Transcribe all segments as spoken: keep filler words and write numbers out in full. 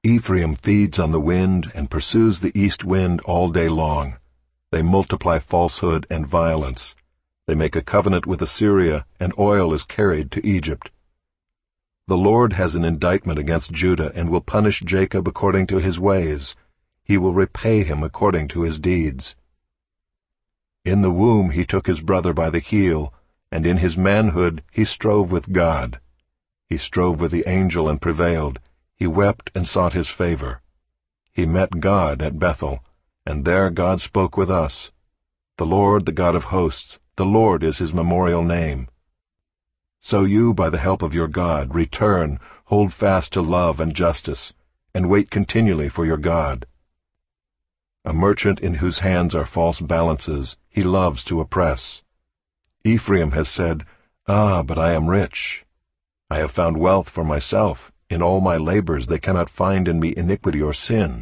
Ephraim feeds on the wind and pursues the east wind all day long. They multiply falsehood and violence. They make a covenant with Assyria, and oil is carried to Egypt. The Lord has an indictment against Judah and will punish Jacob according to his ways. He will repay him according to his deeds. In the womb he took his brother by the heel, and in his manhood he strove with God. He strove with the angel and prevailed. He wept and sought his favor. He met God at Bethel, and there God spoke with us. The Lord, the God of hosts, the Lord is his memorial name. So you, by the help of your God, return, hold fast to love and justice, and wait continually for your God. A merchant in whose hands are false balances, he loves to oppress. Ephraim has said, "Ah, but I am rich. I have found wealth for myself. In all my labors they cannot find in me iniquity or sin.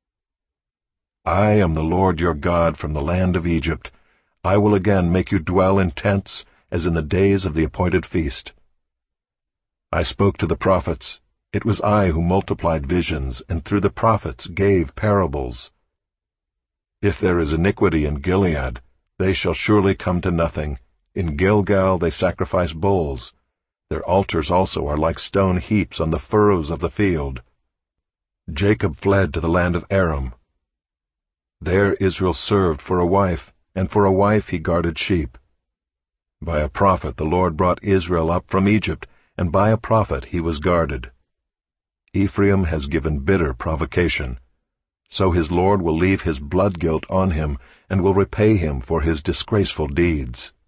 I am the Lord your God from the land of Egypt. I will again make you dwell in tents, as in the days of the appointed feast. I spoke to the prophets. It was I who multiplied visions, and through the prophets gave parables. If there is iniquity in Gilead, they shall surely come to nothing. In Gilgal they sacrifice bulls. Their altars also are like stone heaps on the furrows of the field. Jacob fled to the land of Aram. There Israel served for a wife, and for a wife he guarded sheep. By a prophet the Lord brought Israel up from Egypt, and by a prophet he was guarded. Ephraim has given bitter provocation. So his Lord will leave his blood guilt on him, and will repay him for his disgraceful deeds.